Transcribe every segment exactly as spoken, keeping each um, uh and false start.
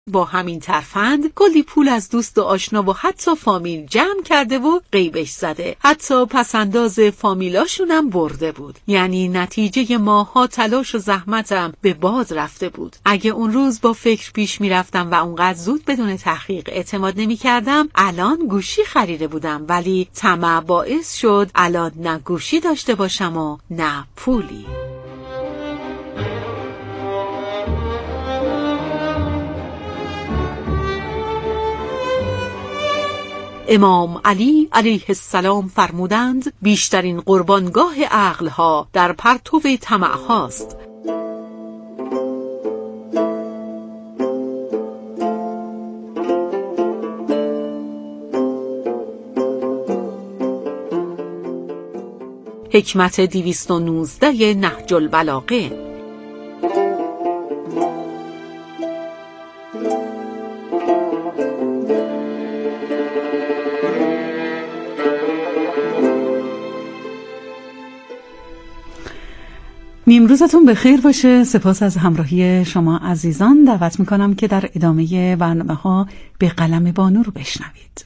با همین ترفند کلی پول از دوست و آشنا و حتی فامیل جمع کرده و غیبش زده. حتی پسنداز فامیلاشونم برده بود. یعنی نتیجه ماها تلاش و زحمتم به باد رفته بود. اگه اون روز با فکر پیش میرفتم و اونقدر زود بدون تحقیق اعتماد نمی کردم، الان گوشی خریده بودم، ولی طمع باعث شد الان نه گوشی داشته باشم و نه پولی. امام علی علیه السلام فرمودند بیشترین قربانگاه عقلها در پرتو طمع هاست. حکمت دویست و نوزده نهج البلاغه. نیمروزتون بخیر باشه. سپاس از همراهی شما عزیزان. دعوت میکنم که در ادامه برنامه ها به قلم بانو رو بشنوید.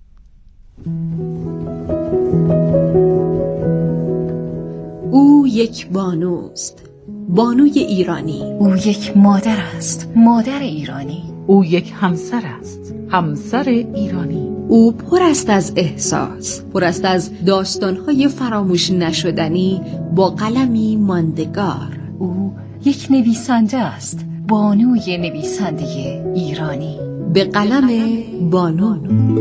او یک بانوست، بانوی ایرانی. او یک مادر است، مادر ایرانی. او یک همسر است، همسر ایرانی. او پر است از احساس، پر است از داستان‌های فراموش نشدنی با قلمی ماندگار. او یک نویسنده است، بانوی نویسنده ایرانی. به قلم بانو.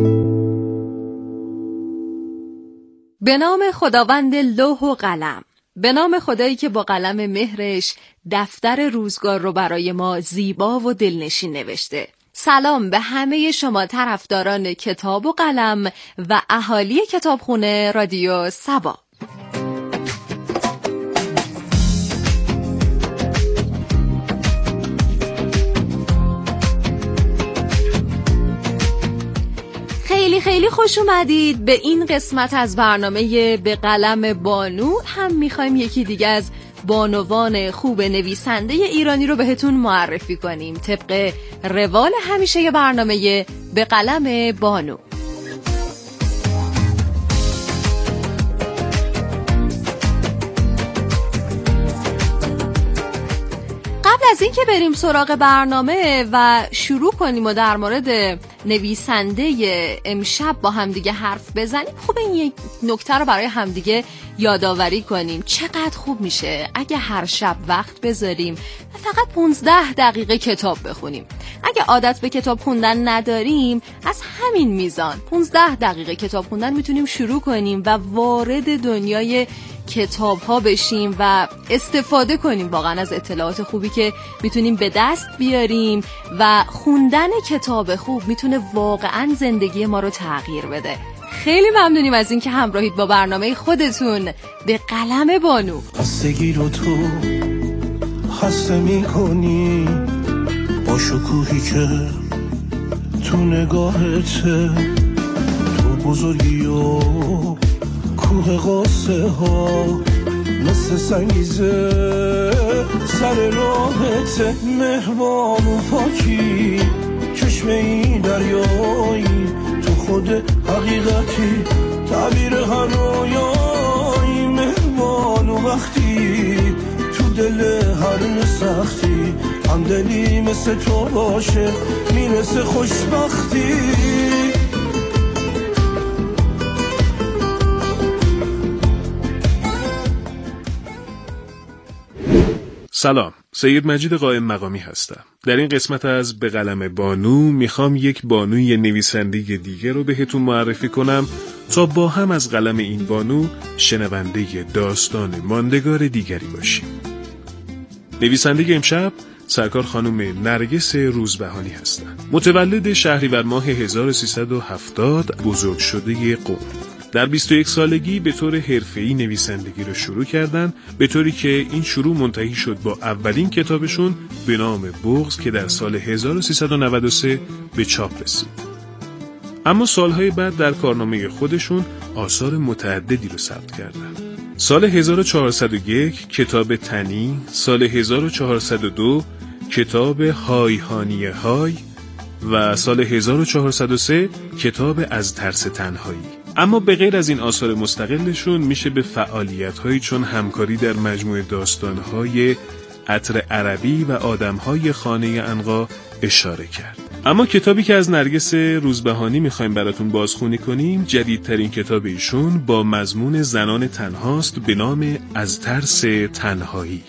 به نام خداوند لوح و قلم، به نام خدایی که با قلم مهرش دفتر روزگار رو برای ما زیبا و دلنشین نوشته. سلام به همه شما طرفداران کتاب و قلم و اهالی کتابخونه رادیو سبا. خیلی خیلی خوش اومدید به این قسمت از برنامه به قلم بانو. هم میخوایم یکی دیگه از بانوان خوب نویسنده ایرانی رو بهتون معرفی کنیم طبق روال همیشه برنامه به قلم بانو. قبل از این که بریم سراغ برنامه و شروع کنیم و در مورد نویسنده امشب با همدیگه حرف بزنیم، خوبه این یک نکته رو برای همدیگه یادآوری کنیم. چقدر خوب میشه اگه هر شب وقت بذاریم و فقط پونزده دقیقه کتاب بخونیم. اگه عادت به کتاب خوندن نداریم، از همین میزان پونزده دقیقه کتاب خوندن میتونیم شروع کنیم و وارد دنیای کتاب ها بشیم و استفاده کنیم واقعا از اطلاعات خوبی که میتونیم به دست بیاریم و خوندن کتاب خوب میتونه واقعا زندگی ما رو تغییر بده. خیلی ممنونیم از این که همراهید با برنامه خودتون به قلم بانو. خستگی رو تو خسته میکنی با شکوهی که تو نگاهته، تو بزرگی و کوه قاسه ها مثل سنگیزه سر راهت، مهربان و پاکی چشم این دریایی، تو خود حقیقتی تعبیر هر رویایی، مهربان و وقتی تو دل هر سختی همدلی مثل تو باشه میرسه خوشبختی. سلام، سید مجید قائم مقامی هستم. در این قسمت از به قلم بانو میخوام یک بانوی نویسنده دیگه رو بهتون معرفی کنم تا با هم از قلم این بانو شنونده داستان ماندگار دیگری باشیم. نویسنده امشب سرکار خانم نرگس روزبهانی هستند. متولد شهریور ماه هزار و سیصد و هفتاد، بزرگ شده قم. در بیست و یک سالگی به طور حرفه‌ای نویسندگی رو شروع کردن، به طوری که این شروع منتهی شد با اولین کتابشون به نام بغض که در سال هزار و سیصد و نود و سه به چاپ رسید. اما سالهای بعد در کارنامه خودشون آثار متعددی رو ثبت کردن. سال هزار و چهارصد و یک کتاب تنی، سال هزار و چهارصد و دو کتاب های هانیه های، و سال هزار و چهارصد و سه کتاب از ترس تنهایی. اما به غیر از این آثار مستقلشون میشه به فعالیت‌هایی چون همکاری در مجموعه داستان‌های عطر عربی و آدم‌های خانه عنقا اشاره کرد. اما کتابی که از نرگس روزبهانی میخوایم براتون بازخوانی کنیم جدیدترین کتاب ایشون با مضمون زنان تنهاست به نام از ترس تنهایی.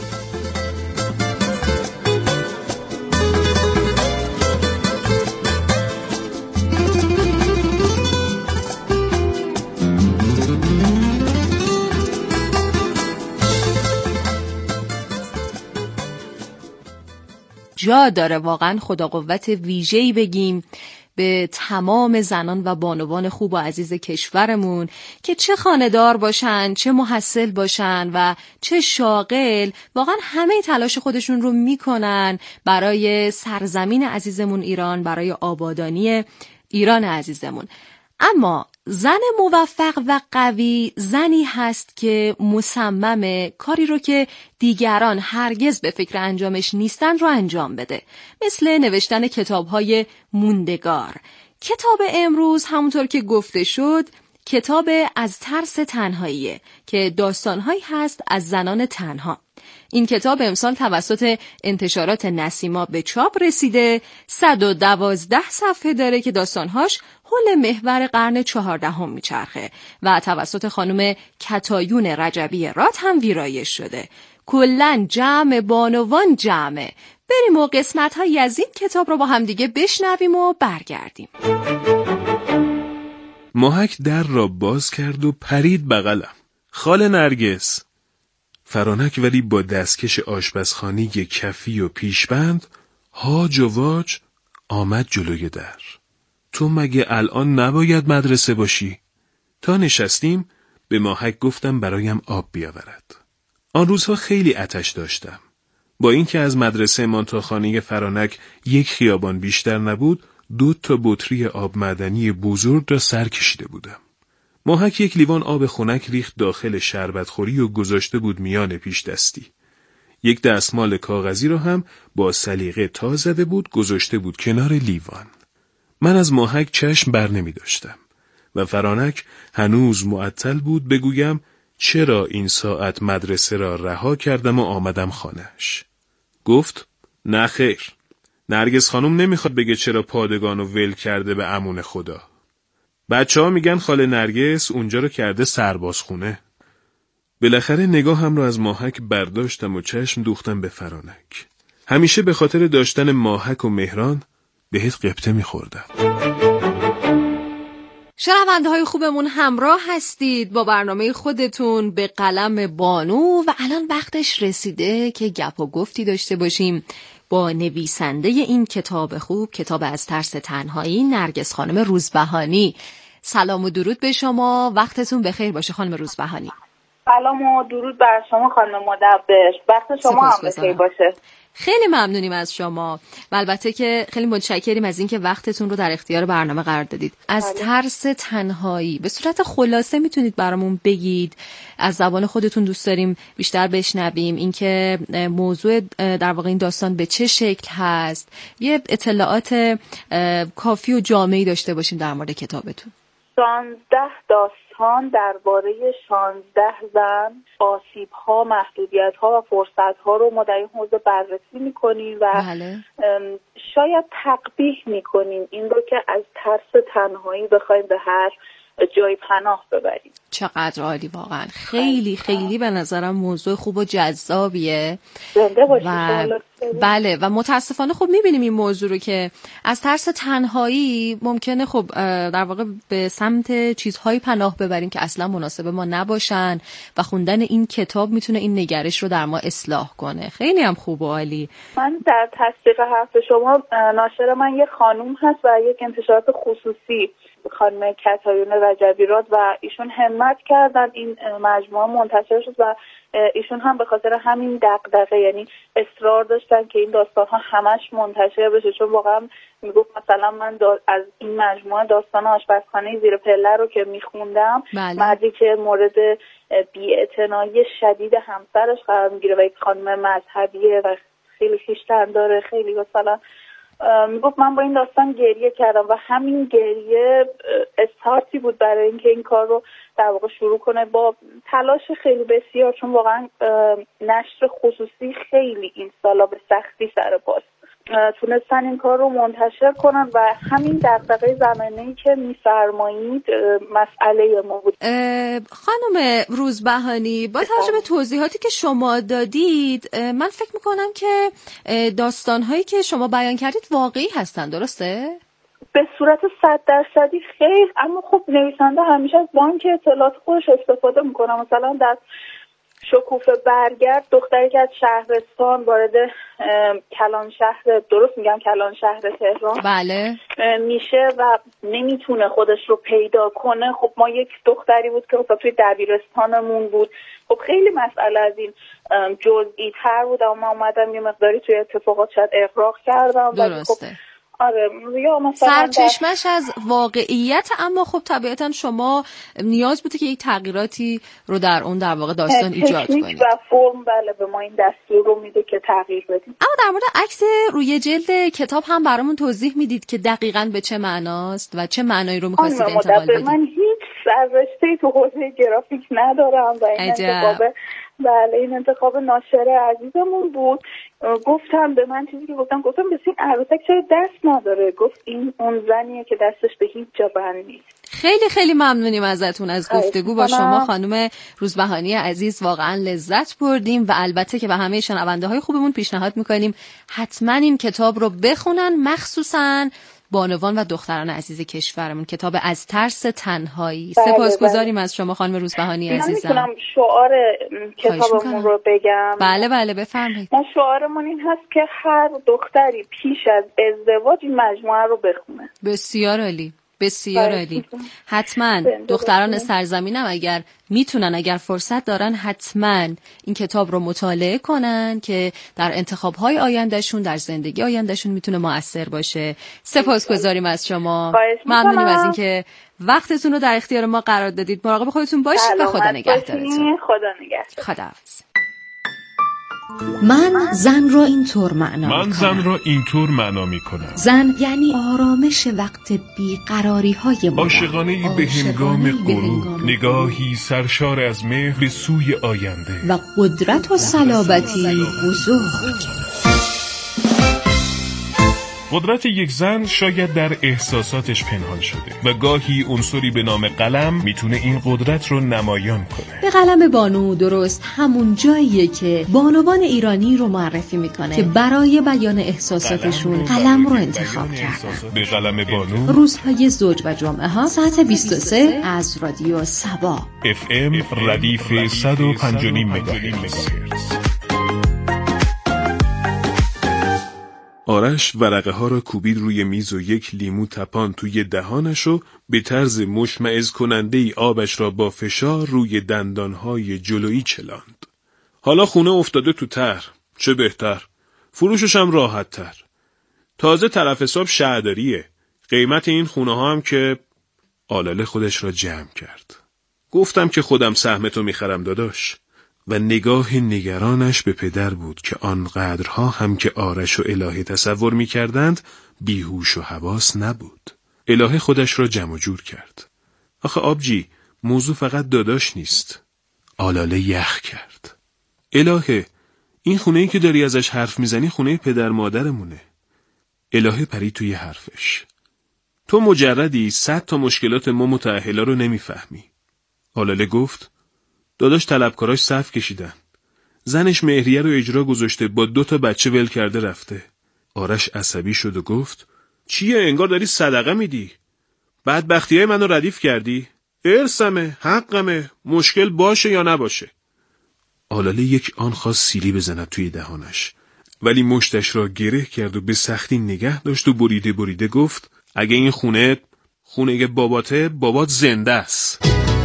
جا داره واقعا خدا قوت ویژه‌ای بگیم به تمام زنان و بانوان خوب و عزیز کشورمون که چه خانه‌دار باشن، چه محصل باشن و چه شاغل، واقعا همه تلاش خودشون رو میکنن برای سرزمین عزیزمون ایران، برای آبادانی ایران عزیزمون. اما زن موفق و قوی زنی هست که مصممه کاری رو که دیگران هرگز به فکر انجامش نیستن رو انجام بده، مثل نوشتن کتاب‌های موندگار. کتاب امروز همونطور که گفته شد کتاب از ترس تنهاییه که داستان‌هایی هست از زنان تنها. این کتاب امسال توسط انتشارات نسیما به چاپ رسیده، صد و دوازده صفحه داره که داستانهاش حول محور قرن چهاردهم میچرخه و توسط خانم کتایون رجبی راد هم ویرایش شده. کلاً جمع بانوان جمعه. بریم و قسمت‌هایی از این کتاب رو با هم دیگه بشنویم و برگردیم. ماهک در را باز کرد و پرید بغلم. خاله نرگس. فرانک ولی با دستکش آشپزخانه کفی و پیشبند هاج و واج آمد جلوی در. تو مگه الان نباید مدرسه باشی؟ تا نشستیم به ماهک گفتم برایم آب بیاورد. آن روزها خیلی آتش داشتم. با اینکه از مدرسه من تا خانه فرانک یک خیابان بیشتر نبود، دو تا بطری آب معدنی بزرگ را سر کشیده بودم. ماهک یک لیوان آب خنک ریخت داخل شربتخوری و گذاشته بود میان پیش دستی. یک دستمال کاغذی را هم با سلیقه تا زده بود گذاشته بود کنار لیوان. من از ماهک چشم بر نمی داشتم و فرانک هنوز معطل بود بگویم چرا این ساعت مدرسه را رها کردم و آمدم خانه‌اش. گفت نه خیر، نرگس خانم نمیخواد بگه چرا پادگانو ول کرده به امون خدا. بچه ها میگن خاله نرگس اونجا رو کرده سربازخونه. بالاخره نگاهم رو از ماهک برداشتم و چشم دوختم به فرانک. همیشه به خاطر داشتن ماهک و مهران بهت قبطه میخوردم. شنونده های خوبمون همراه هستید با برنامه خودتون به قلم بانو و الان وقتش رسیده که گپ و گفتی داشته باشیم با نویسنده این کتاب خوب، کتاب از ترس تنهایی، نرگس خانم روزبهانی. سلام و درود به شما، وقتتون بخیر باشه خانم روزبهانی. سلام و درود بر شما خانم مدبر، وقت شما هم بخیر باشه. خیلی ممنونیم از شما و البته که خیلی متشکریم از اینکه وقتتون رو در اختیار برنامه قرار دادید. از ترس تنهایی به صورت خلاصه میتونید برامون بگید؟ از زبان خودتون دوست داریم بیشتر بشنویم اینکه موضوع در واقع این داستان به چه شکل هست، یه اطلاعات کافی و جامعی داشته باشیم در مورد کتابتون. شانزده داستان درباره شانزده زن، آسیب‌ها، محدودیت‌ها و فرصت‌ها رو ما در این حوزه بررسی می‌کنیم و بله. شاید تقبیح می‌کنیم این رو که از ترس تنهایی بخوایم به هر جای پناه ببریم. چقدر عالی، واقعا خیلی خیلی به نظرم موضوع خوب و جذابیه. زنده باشید. و بله و متاسفانه خب میبینیم این موضوع رو که از ترس تنهایی ممکنه خب در واقع به سمت چیزهایی پناه ببریم که اصلا مناسب ما نباشن و خوندن این کتاب میتونه این نگرش رو در ما اصلاح کنه. خیلی هم خوب و عالی. من در تصدیق حرف شما، ناشر من یه خانوم هست و یک انتشارات خصوصی، خانم کتایون رجبی راد، و ایشون همت کردن این مجموعه منتشر شد و ایشون هم به خاطر همین دغدغه، یعنی اصرار داشتن که این داستان‌ها همش منتشر بشه، چون واقعا میگفت مثلا من از این مجموعه داستان آشپزخانه زیر پله رو که میخوندم، مردی که مورد بی‌اعتنایی شدید همسرش قرار میگیره و یک خانم مذهبیه و خیلی خویشتن داره، خیلی مثلا میگفت من با این داستان گریه کردم و همین گریه استارتی بود برای اینکه این کار رو در واقع شروع کنه با تلاش خیلی بسیار، چون واقعا نشر خصوصی خیلی این سالا به سختی سر پاست تونستن این کار رو منتشر کنن و همین دغدغه زمانه‌ای که می‌فرمایید مسئله ما بود. خانم روزبهانی، با توجه به توضیحاتی که شما دادید من فکر میکنم که داستان‌هایی که شما بیان کردید واقعی هستن، درسته؟ به صورت صد درصدی خیر، اما خب نویسنده همیشه از بانک اطلاعات خودش استفاده میکنه. مثلا در شکوفه برگرد دختری که از شهرستان وارد کلان شهر، درست میگم کلان شهر تهران بله میشه و نمیتونه خودش رو پیدا کنه. خب ما یک دختری بود که توی دبیرستانمون بود، خب خیلی مسئله از این جزئی تر بود، اما من اومدم یه مقداری توی اتفاقات شاید اغراق کردم. درسته. خب آره یا مثلا سرچشمش از واقعیت، اما خب طبیعتا شما نیاز بوده که یک تغییراتی رو در اون در واقع داستان ایجاد کنید. و فرم بله به ما این دستور رو میده که تغییر بدیم. اما در مورد عکس روی جلد کتاب هم برامون توضیح میدید که دقیقاً به چه معناست و چه معنایی رو می‌خواستید انتقال بدید. من هیچ سررشته‌ای تو حوزه گرافیک ندارم و این انتخاب بله این انتخاب ناشر عزیزمون بود. گفتم به من چیزی که گفتم گفتم بس این عروسک چرا دست نداره؟ گفت این اون زنیه که دستش به هیچ جا بند نیست. خیلی خیلی ممنونیم ازتون از گفتگو با شما خانم روزبهانی عزیز، واقعا لذت بردیم و البته که به همه شنونده های خوبمون پیشنهاد میکنیم حتما این کتاب رو بخونن، مخصوصا بانوان و دختران عزیز کشورمون، کتاب از ترس تنهایی. بله سپاسگزاریم بله. از شما خانم روزبهانی عزیزم. من میتونم شعار کتابمون رو بگم؟ بله بله بفرمایید. ما شعارمون این هست که هر دختری پیش از ازدواج این مجموعه رو بخونه. بسیار عالی، بسیار عالی. حتما دختران سرزمینم اگر میتونن، اگر فرصت دارن، حتما این کتاب رو مطالعه کنن که در انتخاب‌های آیندهشون، در زندگی آیندهشون میتونه مؤثر باشه. سپاسگزاریم از شما. ممنونیم از اینکه وقتتون رو در اختیار ما قرار دادید. مراقب خودتون باشید و خدا نگهدارتون. خدا نگهدار. خداحافظ. من زن را اینطور معنا من زن را اینطور معنا می کنم. زن یعنی آرامش وقت بیقراری های ما، عاشقانه‌ای به هنگام غروب، نگاهی سرشار از مهر به سوی آینده و قدرت و صلابتی بزرگ. قدرت یک زن شاید در احساساتش پنهان شده و گاهی عنصری به نام قلم میتونه این قدرت رو نمایان کنه. به قلم بانو درست همون جاییه که بانوان ایرانی رو معرفی میکنه که برای بیان احساساتشون قلم, قلم رو انتخاب کردن. به قلم بانو روزهای زوج و جمعه ها ساعت بیست و سه از رادیو سبا اف ام ردیف صد و پنج و نیم مگاهرتز. آرش ورقه ها را کوبید روی میز و یک لیمو تپان توی دهانش و به طرز مشمئز کننده ای آبش را با فشار روی دندانهای جلویی چلاند. حالا خونه افتاده تو طرح، چه بهتر، فروشش هم راحت تر. تازه طرف حساب شهرداریه، قیمت این خونه ها هم که آلاله خودش را جمع کرد. گفتم که خودم سهمتو میخرم داداش. و نگاه نگرانش به پدر بود که آنقدرها هم که آرش و الهه تصور می کردند بیهوش و حواس نبود. الهه خودش را جمع جور کرد. آخه آبجی، موضوع فقط داداش نیست. آلاله یخ کرد. الهه، این خونه‌ای که داری ازش حرف میزنی خونه پدر مادرمونه. الهه پرید توی حرفش. تو مجردی صد تا مشکلات ما متأهلا رو نمیفهمی. آلاله گفت داداش طلبکاراش صف کشیدن. زنش مهریه رو اجرا گذاشته، با دو تا بچه ول کرده رفته. آرش عصبی شد و گفت چیه، انگار داری صدقه میدی؟ بدبختیای منو ردیف کردی؟ ارثمه، حقمه، مشکل باشه یا نباشه. آلاله یک آن خواست سیلی بزند توی دهانش، ولی مشتش را گره کرد و به سختی نگه داشت و بریده بریده گفت اگه این خونه خونه باباته، بابات زنده است.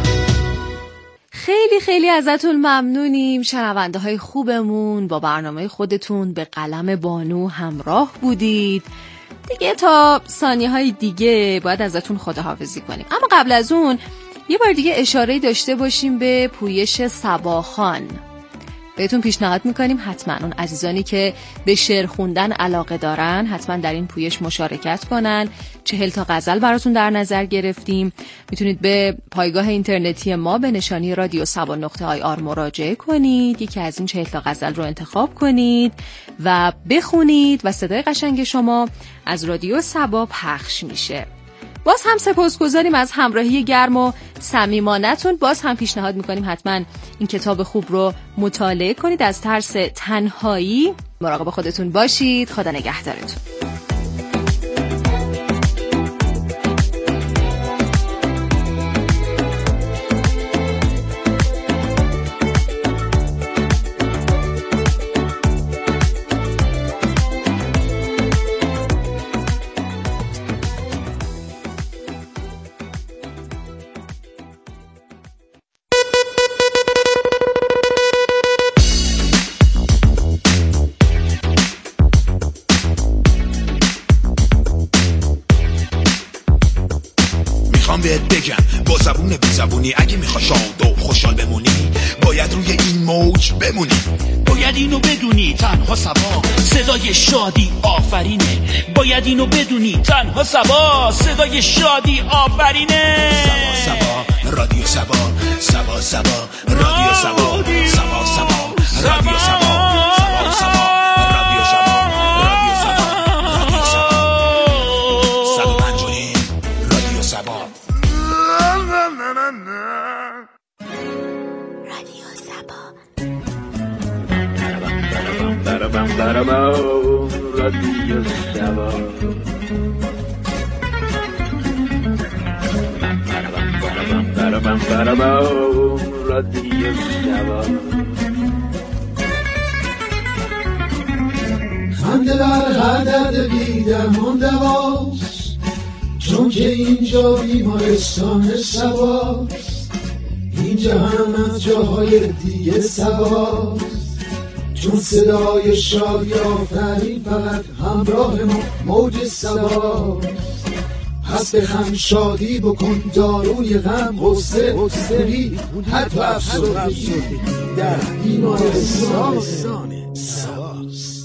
خیلی خیلی ازتون ممنونیم شنونده های خوبمون. با برنامه خودتون به قلم بانو همراه بودید. دیگه تا ثانیه های دیگه باید ازتون خداحافظی کنیم، اما قبل از اون یه بار دیگه اشاره داشته باشیم به پویش صباخان. بهتون پیشنهاد میکنیم حتما اون عزیزانی که به شعر خوندن علاقه دارن حتما در این پویش مشارکت کنن. چهل تا غزل براتون در نظر گرفتیم. میتونید به پایگاه اینترنتی ما به نشانی رادیو سبا نقطه آی آر مراجعه کنید، یکی از این چهل تا غزل رو انتخاب کنید و بخونید و صدای قشنگ شما از رادیو سبا پخش میشه. باز هم سپاسگزاریم از همراهی گرم و صمیمانه‌تون. باز هم پیشنهاد میکنیم حتما این کتاب خوب رو مطالعه کنید. از ترس تنهایی مراقب خودتون باشید. خدا نگهدارتون. بهت بگم با زبون بی زبونی اگه میخوای شاد و خوشحال بمونی باید روی این موج بمونی. باید اینو بدونی تنها سبا صدای شادی آفرینه. باید اینو بدونی تنها سبا صدای شادی آفرینه. سبا سبا رادیو سبا سبا سبا رادیو سبا سبا سبا رادیو سبا سبا سبا رادیو سبا رادیو سبا رادیو سبا صد و پنج و نیم رادیو سبا رادیو سبا برابم برابم رادیو سبا برابم برابم برابم رادیو سبا خنده بر هر درد بیدرمان دواست، چون که اینجا بیمارستان سباست. این جهان از جاهای دیگه سباست، چون صدای شادی آفرین فقط همراه ما موج سباست. پس بخم شادی بکن داروی غم غصه غصه حتی افسردگی در بیمارستان سباست.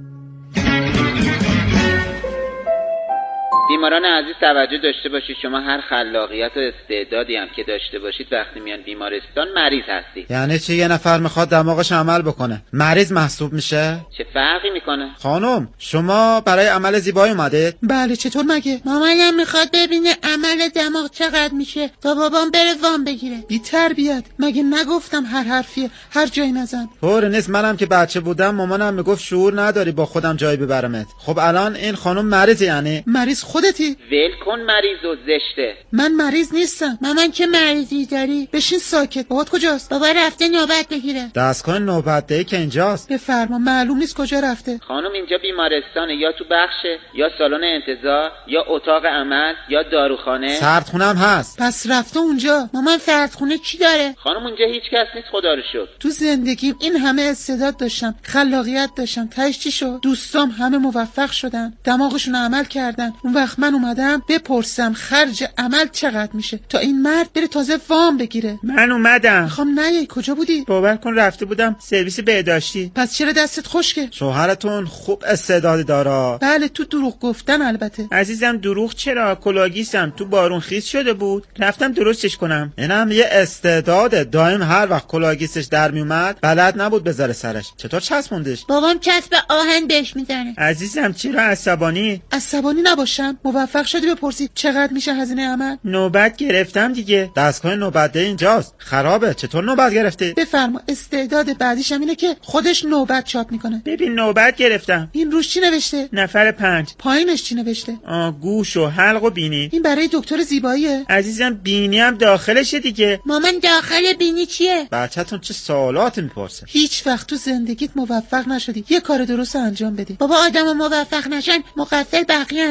بیماران عزیز توجه داشته باشید، شما هر خلاقیت و استعدادی هم که داشته باشید وقتی میان بیمارستان مریض هستید. یعنی چی؟ یه نفر میخواد دماغش عمل بکنه مریض محسوب میشه؟ چه فرقی میکنه؟ خانم شما برای عمل زیبایی اومدید؟ بله. چطور مگه؟ مامانم میخواد ببینه عمل دماغ چقدر میشه تا بابام بره وام بگیره. بی تربیت، مگه نگفتم هر حرفیه هر جایی نزن؟ طور نیست. منم که بچه بودم مامانم میگفت شعور نداری با خودم جای ببرمت. خب الان این خانم مریضه. یعنی مریض خودتی؟ ول کن مریض و زشته. من مریض نیستم. مامان چه مریضی داری؟ بشین ساکت. بابات کجاست؟ بابا رفته نوبت بگیره. دستگاه نوبت دهی که اینجاست. بفرما. معلوم نیست کجا رفته. خانم اینجا بیمارستانه، یا تو بخشه یا سالن انتظار یا اتاق عمل یا داروخانه. سردخونه هم هست. پس رفته اونجا. مامان سردخونه چی داره؟ خانم اونجا هیچ کس نیست خدا رو شکر. تو زندگیم این همه استعداد داشتم، خلاقیت داشتم، تهش چی شد؟ دوستام همه موفق شدن، دماغشون عمل کردن. اون وقت من اومدم بپرسم خرج عمل چقدر میشه تا این مرد بره تازه وام بگیره. من اومدم. میخوام نیای. کجا بودی؟ باور کن رفته بودم سرویس بهداشتی. پس چرا دستت خشکه؟ شوهرتون خوب استعداد داره. بله تو دروغ گفتن البته. عزیزم دروغ چرا؟ کلاگیستم. تو بارون خیس شده بود رفتم درستش کنم. اینم یه استعداده. دائم هر وقت کلاگیستش در میومد بلد نبود بذاره سرش. چطور چسبوندش؟ بابام چسب آهن بهش میزنه. عزیزم چرا عصبانی؟ عصبانی نباشم. موفق شدی بپرسی چقدر میشه هزینه عمل؟ نوبت گرفتم دیگه. دستگاه نوبت ده اینجاست. خرابه. چطور نوبت گرفتی؟ بفرما. استعداد بعدیش هم اینه که خودش نوبت چاپ میکنه. ببین نوبت گرفتم. این روش چی نوشته؟ نفر پنج. پایینش چی نوشته؟ آه گوش و حلق و بینی. این برای دکتر زیباییه. عزیزم بینی هم داخلشه دیگه. مامان داخل بینی چیه؟ بچه‌تون چه سوالات میپرسه. هیچ وقت تو زندگیت موفق نشدی یه کار درست انجام بدی. بابا آدم موفق نشن مقصر بقیه‌ن. نه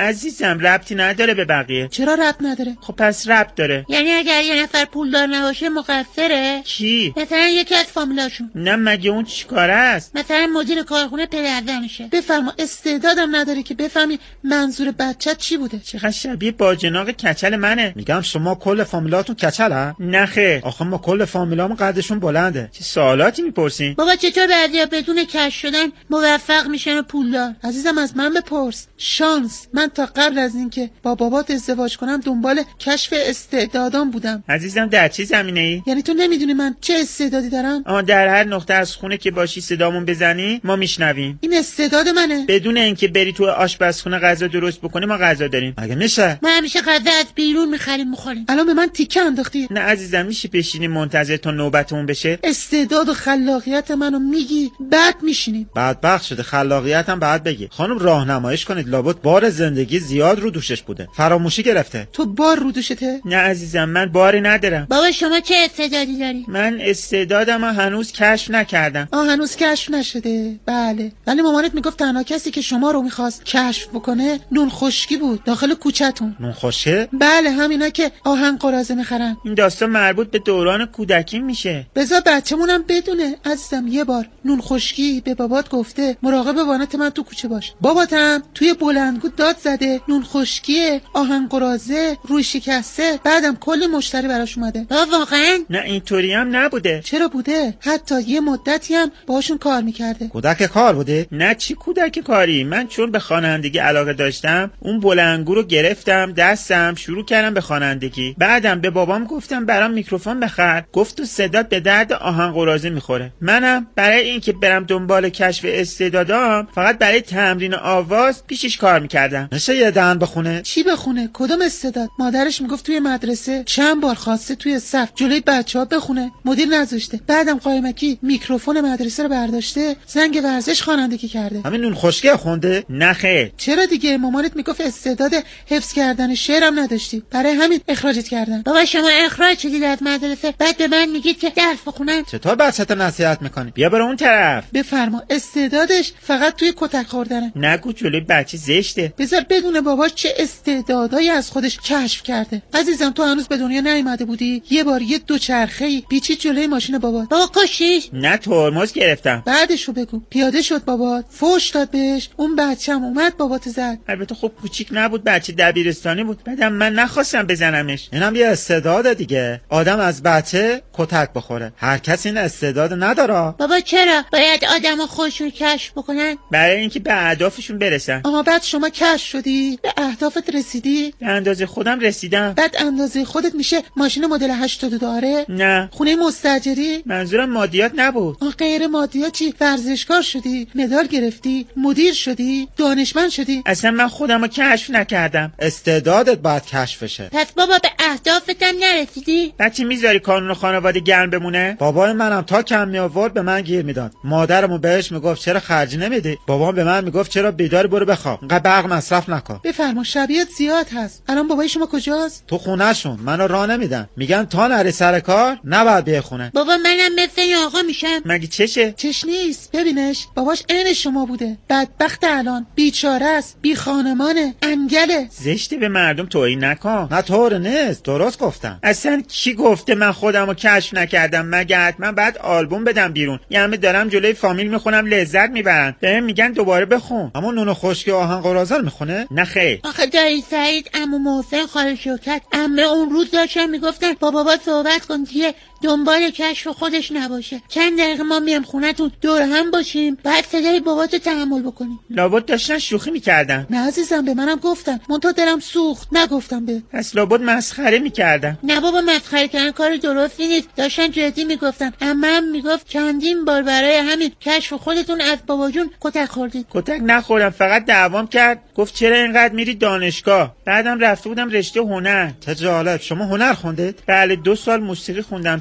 عزیزم ربطی نداره به بقیه. چرا ربط نداره؟ خب پس ربط داره. یعنی اگر یه نفر پولدار نباشه مقصره؟ کی؟ مثلا یکی از فامیلاشون. نه مگه اون چیکاره است؟ مثلا مدیر کارخونه پدرزنشه. بفرما استعدادم نداری که بفهمی منظور بچت چی بوده. چقدر شبیه باجناق کچل منه. میگم شما کل فامیلاتون کچلن؟ نه خیر. آخه ما کل فامیلامون قدشون بلنده. چه سوالاتی میپرسین؟ بابا چطور بعضیا بدون کش شدن موفق میشن و پولدار؟ عزیزم از من بپرس. شانس من تا قبل از اینکه با بابات ازدواج کنم دنبال کشف استعدادام بودم. عزیزم در چه زمینه‌ای؟ یعنی تو نمیدونی من چه استعدادی دارم؟ آ در هر نقطه از خونه که باشی صدامون بزنی ما میشنویم. این استعداد منه. بدون اینکه بری تو آشپزخونه غذا درست بکنی ما غذا داریم. مگه میشه؟ ما همیشه غذا از بیرون میخریم میخوریم. الان به من تیکه انداختی. نه عزیزم میشه بشینی منتظر تا نوبتمون بشه؟ استعداد و خلاقیت منو میگی بعد میشینیم. بدبخت شده خلاقیتم بعد بگی. خانم راهنماییش کنید، لابد بار زندگی زیاد رو دوشش بوده. فراموشی گرفته. تو بار رو دوشته؟ نه عزیزم من باری ندارم. بابا شما چه استعدادی داری؟ من استعدادم هنوز کشف نکردم. آه هنوز کشف نشده. بله. ولی مامانت میگفت تنها کسی که شما رو میخواست کشف بکنه نون خشکی بود داخل کوچه‌تون. نون خشکه؟ بله همینا که آهن قراضه میخرن. این داستان مربوط به دوران کودکی میشه. بذار بچه‌مونم بدونه. عزیزم یه بار نون خشکی به بابات گفته مراقب وانت من تو کوچه باش. باباتم توی بلندگو داد زده نون خشکی آهن قراضه روی شکسته. بعدم کلی مشتری براش اومده. واقعا؟ نه اینطوری هم نبوده. چرا بوده؟ حتی یه مدتی هم باشون کار میکرده. کودک کار بوده؟ نه چی کودک کاری. من چون به خوانندگی علاقه داشتم اون بلندگو رو گرفتم دستم شروع کردم به خوانندگی. بعدم به بابام گفتم برام میکروفون بخر. گفت تو صدات به درد آهن قراضه میخوره. منم برای اینکه برم دنبال کشف استعدادام فقط برای تمرین آواز پیشش کار میکردم. نشه یه دهن بخونه؟ چی بخونه؟ کدوم استعداد؟ مادرش میگفت توی مدرسه چند بار خواسته توی صف جلوی بچه‌ها بخونه، مدیر نذاشته. بعدم قایمکی میکروفون مدرسه رو برداشته زنگ ورزش خوانندگی کرده. همین نون خشکی خونده؟ نه خیر. چرا دیگه؟ مامانت میگفت استعداد حفظ کردن شعرم نداشتی، برای همین اخراجت کردن. بابا شما اخراج شدید از مدرسه بعد به من میگید که درس بخونن؟ چطور بچه‌ت نصیحت میکنی؟ بیا برو اون طرف. بفرما. استعدادش فقط توی کتک خوردنه. نگو جلوی بچه زشته. بذار بدون باباش چه استعدادایی از خودش کشف کرده. عزیزم تو هنوز به دنیا نیومده بودی؟ یه بار یه دوچرخه‌ای پیچید جلوی ماشین بابات. بابا کشیش؟ نه ترمز گرفتم. بعدشو بگو. پیاده شد بابات، فوش داد بهش، اون بچه‌م اومد بابات زد. البته خب کوچیک نبود، بچه دبیرستانی بود. بعدم من نخواستم بزنمش. اینم یه استعداد دیگه. آدم از بچه کتک بخوره. هر کسی این استعداد نداره. بابا چرا باید آدمو خودشون کشف بکنن؟ برای اینکه به اهدافشون برسن. آها بعد شما کشف شدی؟ به اهدافت رسیدی؟ به اندازه خودم رسیدم. بعد اندازه خودت میشه ماشین مدل هشتاد و دو داره؟ نه. خونه مستاجری؟ منظورم مادیات نبود. آه غیر مادیات چی؟ ورزشکار شدی؟ مدال گرفتی؟ مدیر شدی؟ دانشمند شدی؟ اصلا من خودمو کشف نکردم. استعدادت باید کشف بشه. پس بابا به اهدافت هم نرسیدی؟ بچه میذاری قانون خانواده گرم بمونه؟ بابای منم تا کم می آورد به من گیر میداد. مادرمو بهش میگفت چرا خرج نمیدی؟ بابام به من میگفت چرا بیداری برو بخواب. انقدر برق مصرف نکن. بفرما. شبیهت زیاد هست. الان بابای شما کجاست؟ تو خونه‌شون. منو راه نمیدن. میگن تا نری سر کار نباید بیای خونه. بابا منم مثل این آقا میشم. مگه چشه؟ چش نیست. ببینش باباش عین شما بوده. بدبخت الان بیچاره است، بی خانمانه، انگله. زشته به مردم توهین نکن. نه طور نیست. درست گفتم. اصلا کی گفته من خودمو کشف نکردم؟ مگه حتما بعد آلبوم بدم بیرون؟ یعنی دارم جلوی فامیل میخونم لذت میبرن. بهم میگن دوباره بخون. اما نون خشکی آهن قراضه میخونه؟ نه خیر. آخه دایی سعید عمو محسن خاله شوکت عمه اون روز داشتن میگفتن با بابا صحبت کن که دنبال کشف خودش نباشه. چند دقیقه ما میام خونتون دور هم باشیم بعد صدای باباتو تحمل بکنیم. لابد داشتن شوخی میکردن. نه عزیزم به منم گفتن. من تو دلم سوخت نگفتم به. پس لابد مسخره میکردن. نه بابا مسخره کردن کار درستی نیست. داشتن جدی میگفتن. عمم میگفت چندین بار برای همین کشف خودتون از بابا جون کتک خوردید. کتک نخوردم، فقط دعوام کرد. گفت چرا اینقدر میری دانشگاه؟ بعدم رفته بودم رشته هنر. چه جالب. شما هنر خوندید؟ بله دو سال موسیقی خوندم.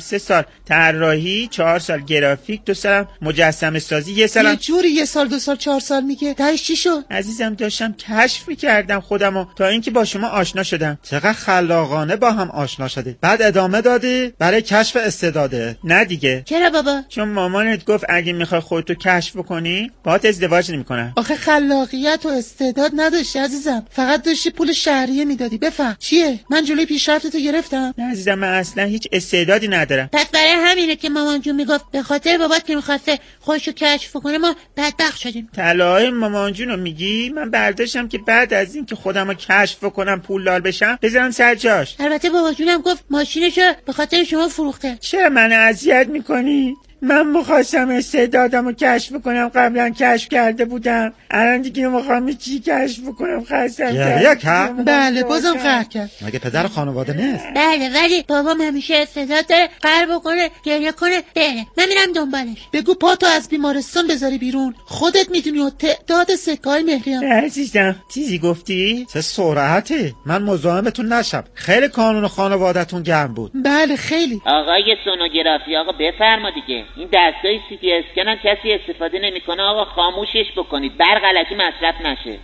سه سال طراحی، چهار سال گرافیک، دو سال مجسمه سازی، یه سال یه جوری یه سال دو سال چهار سال میگه. تهش چی شد؟ عزیزم داشتم کشف میکردم خودمو تا اینکه با شما آشنا شدم. چقدر خلاقانه با هم آشنا شدی. بعد ادامه دادی برای کشف استعداده. نه دیگه. چرا بابا؟ چون مامانت گفت اگه میخوای خودتو کشف کنی باهات ازدواج نمیکنم. آخه خلاقیت و استعداد نداشتی عزیزم، فقط داشتی پول شهریه میدادی. بفهم چیه؟ من جلوی پیشرفتتو گرفتم؟ نه عزیزم من اصلا هیچ استعدادی ندارم. پس برای همینه که مامان جون میگفت به خاطر بابات که میخواسته خودشو کشف کنه ما بدبخت شدیم. طلاهای مامان جونو میگی؟ من برداشتم که بعد از این که خودمو کشف کنم پولدار بشم بذارم سر جاش. البته بابا جونم گفت ماشینشو به خاطر شما فروخته. چرا من اذیت میکنی؟ من میخواستم استعدادمو کشف کنم، قبلا کشف کرده بودم، الان دیگه میخوام چی کشف کنم؟ خواستم گریه کرد؟ بله بازم قهر کرد. مگه پدر خانواده نیست؟ بله ولی بابام همیشه استعداد داره قهر بکنه گریه کنه بره. من میرم دنبالش. بگو پاتو از بیمارستان بذاری بیرون، خودت میدونی و تعداد سکه‌های مهریام. عزیزم چیزی گفتی؟ چه سرعتی؟ من مزاحمتون نشم. خیلی قانون خانواده‌تون گرم بود. بله خیلی. آقای سونوگرافی آقا بفرما دیگه. این دستگاه سی تی اسکن هم کسی استفاده نمیکنه آقا، خاموشش بکنید بر غلطی مصرف نشه.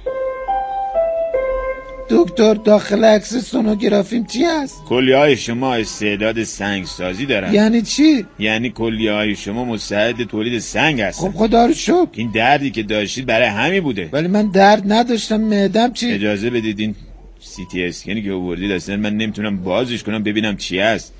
دکتر داخل عکس سونوگرافیم چی هست؟ کلیه‌های شما استعداد سنگ سازی دارن. یعنی چی؟ یعنی کلیه‌های شما مستعد تولید سنگ هستن. خب خدا رو شکر. این دردی که داشتید برای همین بوده. ولی من درد نداشتم. معدم چی؟ اجازه بدید این سی تی اسکنی که آوردید اصلا من نمیتونم بازش کنم ببینم چی هست.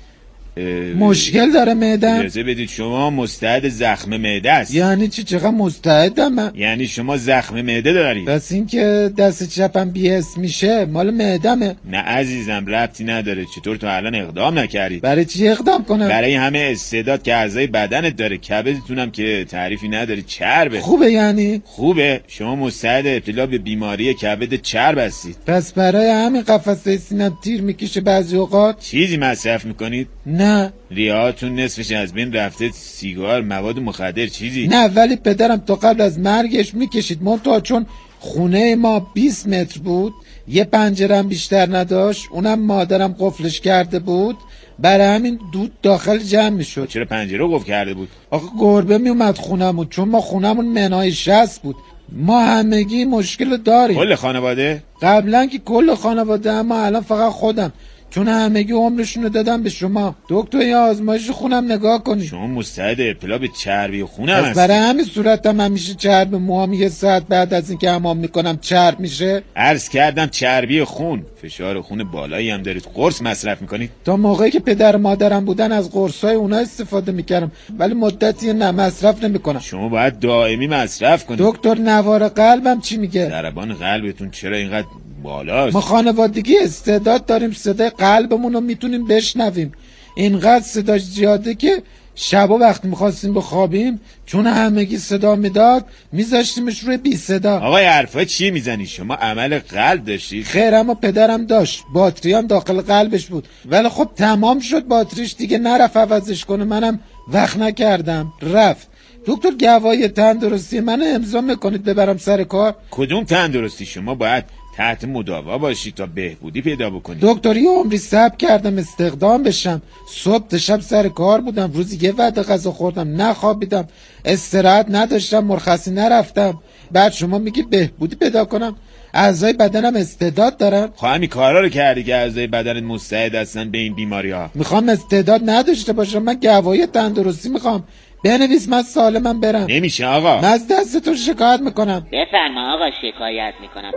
مشکل داره معدم؟ اجازه بدید شما مستعد زخم معده است. یعنی چی؟ چقدر مستعدم من؟ یعنی شما زخم معده دارید. بس این که دست چپم بی‌حس میشه مال معدمه. نه عزیزم ربطی نداره. چطور تو الان اقدام نکردید؟ برای چی اقدام کنم؟ برای همه استعداد که اعضای بدنت داره. کبدتونم که تعریفی نداره چربه. خوبه یعنی؟ خوبه. شما مستعد ابتلا به بیماری کبد چرب هستید. پس برای همین قفسه سینم تیر میکشه بعضی اوقات. چیزی مصرف میکنید؟ نه. ریهاتون نصفش از بین رفته، سیگار، مواد مخدر، چیزی؟ نه ولی پدرم تا قبل از مرگش میکشید. منتها چون خونه ما بیست متر بود یه پنجرم بیشتر نداشت، اونم مادرم قفلش کرده بود، برای همین دود داخل جمع میشد. چرا پنجره قفل کرده بود؟ آخه گربه میومد خونمون، چون ما خونمون منهای شصت بود. ما همگی مشکل داریم. کل خانواده؟ قبلا که کل خانواده، اما الان فقط خودم، چون همگی عمرشونو دادم به شما. دکتر یه آزمایش خونم نگاه کنی. شما مستعد ابتلا به چربی خونم هستی. برای همین صورتم همیشه چرب موام یه ساعت بعد از اینکه حمام میکنم چرب میشه. عرض کردم چربی خون. فشار خون بالایی هم دارید. قرص مصرف میکنید؟ تا موقعی که پدر مادرم بودن از قرصای اونا استفاده میکردم، ولی مدتی نه مصرف نمیکنم. شما باید دائمی مصرف کنید. دکتر نوار قلبم چی میگه؟ ضربان قلبتون چرا اینقدر بالاست؟ ما خانوادگی استعداد داریم، صدای قلبمون رو میتونیم بشنویم. اینقدر صداش زیاده که شبا وقتی میخواستیم بخوابیم چون همگی صدا میداد میذاشتیمش روی بی صدا. آقای حرفا چی میزنی؟ شما عمل قلب داشتید؟ خیر اما پدرم داشت، باتری هم داخل قلبش بود، ولی خب تمام شد باتریش دیگه، نرفت عوضش کنه. منم وقت نکردم رفت. دکتر گواهی تندرستی من امضا میکنید ببرم سر کار؟ کدوم تندرستی؟ شما باید تحت مداوا باشید تا بهبودی پیدا بکنید. دکتر یه عمری صبر کردم استخدام بشم، صبح تا شب سر کار بودم، روزی یه وعده غذا خوردم، نخوابیدم، استراحت نداشتم، مرخصی نرفتم. بعد شما میگی بهبودی پیدا کنم؟ اعضای بدنم استعداد دارن؟ خب همین کارا رو کردی که اعضای بدنت مستعد هستن به این بیماری ها. میخوام استعداد نداشته باشم، من گواهی تندرستی میخوام. بنویس من سالمم برم. نمیشه آقا. من از دستتون شکایت میکنم. بفرما آقا شکایت میکنم.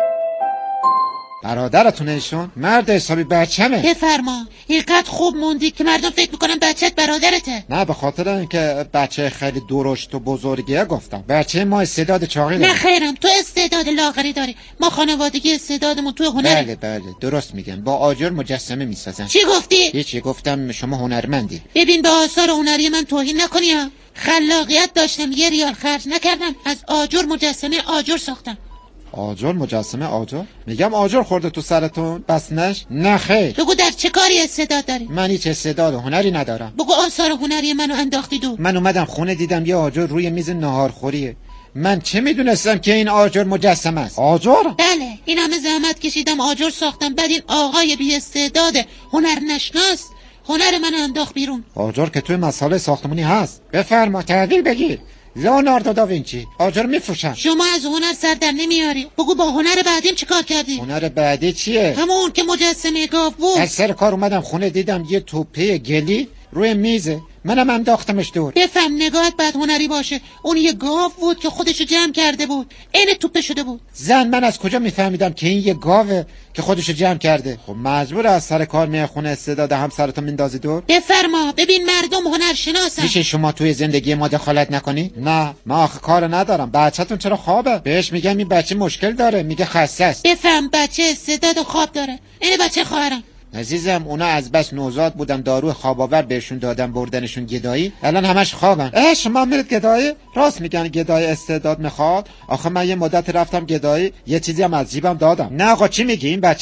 برادرتونه ایشون؟ مرد حسابی بچمه. بفرما. اینقدر خوب موندی که مردم فکر میکنن بچت برادرته. نه به خاطر اینکه بچه خیلی درشت و بزرگیه گفتم. بچه ما استعداد چاقی داره. نه خیرم، تو استعداد لاغری داری. ما خانوادگی استعدادمون تو هنره. بله بله درست میگن. با آجر مجسمه میسازن. چی گفتی؟ هیچی، گفتم شما هنرمندی. ببین به آثار هنری من توهین نکنی ها. خلاقیت داشتم، یه ریال خرج نکردم، از آجر مجسمه آجر ساختم. آجر مجسمه آجر؟ میگم آجر خورده تو سرتون بس نش؟ نه خیر. بگو در چه کاری استعداد داری؟ من هیچ استعداد هنری ندارم. بگو آثار هنری منو انداختی دو. من اومدم خونه دیدم یه آجر روی میز ناهارخوریه. من چه میدونستم که این آجر مجسمه است؟ آجر؟ بله، این همه زحمت کشیدم آجر ساختم، بعد این آقای بی استعداد هنرنشناس هنر من انداخت بیرون. آجر که توی مسائل ساختمونی هست. بفرما تحویل بگیر. لئوناردو داوینچی آجر میفروشن. شما از هنر سر در نمیاری. بگو با هنر بعدیم چیکار کردی؟ هنر بعدی چیه؟ همون که مجسمه گاو بود. از سر کار اومدم خونه دیدم یه توپه گلی روی میزه، منم انداختمش دور. بفهم نگاهت بعد هنری باشه. اون یه گاو بود که خودشو جمع کرده بود، عین توپه شده بود. زن من از کجا میفهمیدم که این یه گاوه که خودشو جمع کرده؟ خب مجبور از سر کار میای خونه استعداد همسرتو میندازی دور؟ بفرما. ببین مردم هنرشناسن. میشه شما توی زندگی ما دخالت نکنی؟ نه ما آخه کار ندارم. بچه‌تون چرا خوابه؟ بهش میگم این بچه مشکل داره، میگه خسته است. بفهم بچه استعداد خواب داره. این بچه خواهرم. عزیزم اونا از بس نوزاد بودن دارو خواباور بهشون دادن بردنشون گدایی، الان همش خوابن. اه شما میرید گدایی؟ راست میگن گدایی استعداد میخواد. آخه من یه مدت رفتم گدایی، یه چیزی هم از جیبم دادم. نه آقا چی میگی؟ این بچه